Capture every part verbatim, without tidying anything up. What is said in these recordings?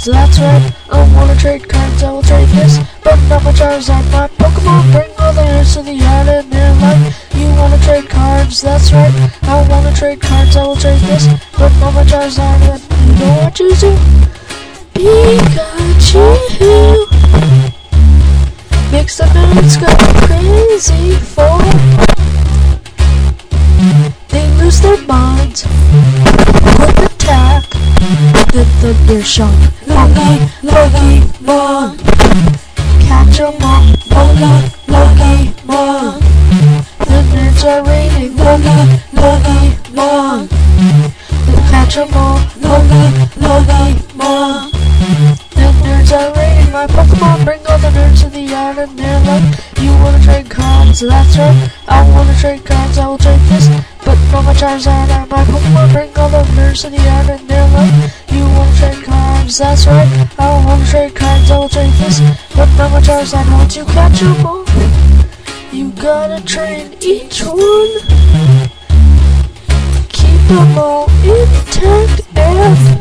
that's right. I wanna trade cards, I will trade this, but not my Charizard. My Pokemon bring all the nerds to the yard in their life. You wanna trade cards, that's right. I wanna trade cards, I will trade this, but not my Charizard. And you know what to do? Pikachu. Makes the nerds go crazy for. They lose their minds. Quick attack. The thunder shock. Loki, Loki, Mon. Catch 'em all. Loki, Loki, Mon. The nerds are raining. Loki, Loki, Mon. Catch 'em all. Loki, Loki, Mon. The nerds are raining. My Pokemon bring all the nerds to the yard and they're like, you wanna trade cards? That's right. I wanna trade cards. I will trade this, but not my Charizard. And my Pokemon bring all the nerds to the yard and they're like, you wanna trade cards? That's right. I wanna trade cards. I will trade this, but not my Charizard. Once you catch 'em all, you gotta train each one. Keep 'em all intact and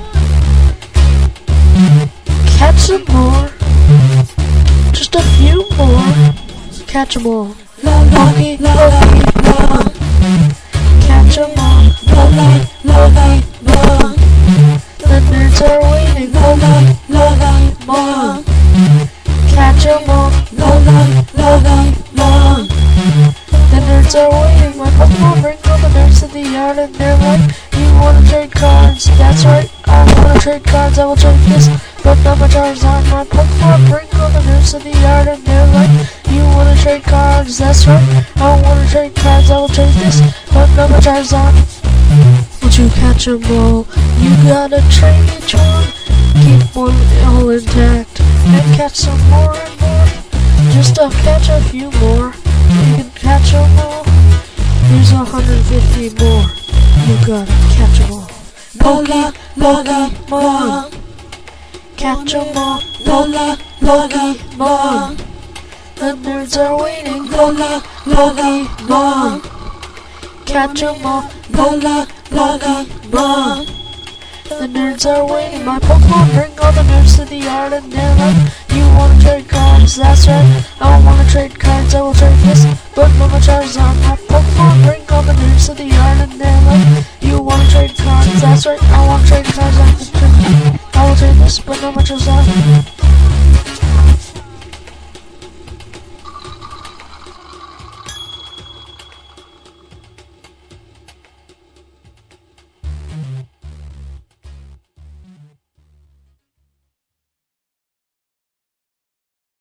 catch some more. Just a few more. Catch 'em all. Loki, Loki, Mon. Catch 'em all. Loki, Loki, Mon. The nerds are waiting. Loki, Loki, Mon. Catch 'em all. Loki, Loki, Mon. The nerds are waiting. My Pokemon bring all the nerds to the yard and they're like, you wanna trade cards? That's right. I wanna trade cards. I will trade this, but not my Charizard. My Pokemon bring all the nerds to the yard and they're like, you wanna trade cards? That's right. I wanna trade cards. I will trade this, but not my Charizard. Once you catch 'em all, you gotta train each one. Keep one all intact and catch some more and more. Just to catch a few more. You can catch 'em all. There's one hundred fifty more. You gotta catch 'em all. Loki, Loki, Mon. Catch 'em all. Loki, Loki, Mon. The nerds are waiting. Loki, Loki, Mon. Catch 'em all. Loki, Loki, Mon. The nerds are waiting. My Pokemon bring all the nerds to the yard and they're like, you wanna trade cards? That's right. I wanna trade cards. I will trade this, but not my Charizard. My Pokemon bring all the nerds to the yard and they're like, you wanna trade cards? That's right. I wanna trade cards. I will trade, I will trade this, but not my Charizard.